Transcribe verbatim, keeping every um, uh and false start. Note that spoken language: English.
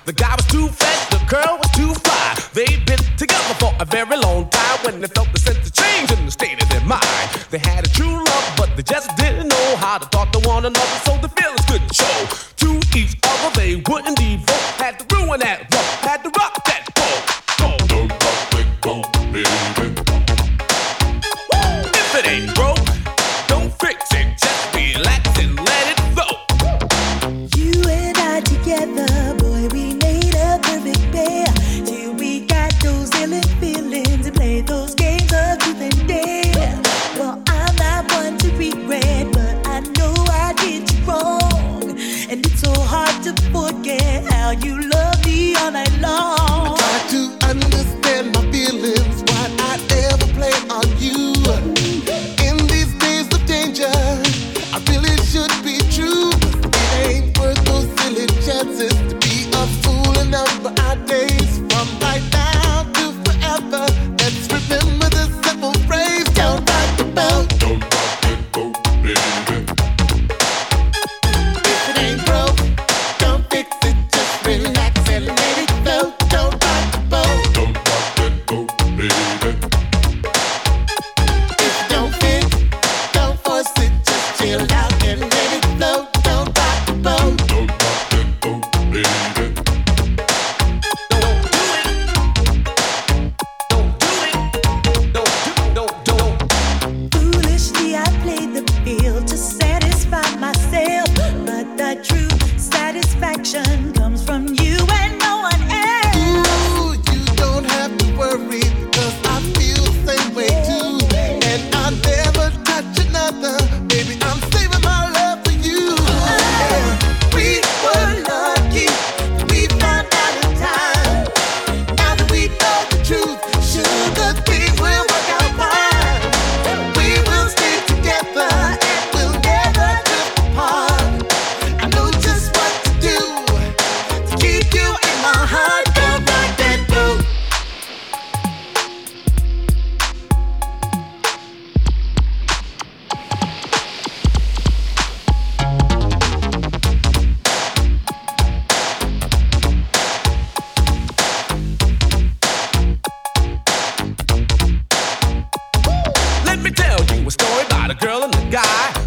The guy was too fat, the girl was too fly. They'd been together for a very long time when they felt the sense of change in the state of their mind. They had a true love, but they just didn't know how to talk to one another, so the feelings couldn't show. To each other they wouldn't devote. Had to ruin that rock, had to rock that boat. Don't rock it, go, baby. If it ain't broke, don't fix it. Just relax and let it flow. You and I together, boy, we made a perfect pair. Till we got those illicit feelings and played those games of truth and dare. Well, I'm not one to regret, but I know I did you wrong. And it's so hard to forget how you love me all night long. I try to understand my feelings, why I ever play on you. In these days of danger, I really should be true. It ain't worth those silly chances to be a fool and number our days. From right now to forever, let's remember the simple phrase: don't rock the boat. Don't rock the boat, baby. If it ain't broke, don't fix it, just relax and let it flow. Don't rock the boat. Don't rock that boat, baby. If it don't fit, don't force it, just chill out and let it flow. Don't rock the boat. Don't rock that boat, baby. Don't do it. Don't do it. Don't do, don't, don't. Foolishly, I played the field to satisfy myself, but the true satisfaction comes from you and no one else. Ooh, you don't have to worry, cause I feel the same way too. And I'll never touch another, baby, I'm saving my love for you. Yeah, we were lucky that we found out in time. Now that we know the truth, sugar, things will work out fine. We will stay together and we'll never drift apart. I know just what to do to keep you in my heart. Don't rock that boat. Let me tell you a story about a girl and a guy.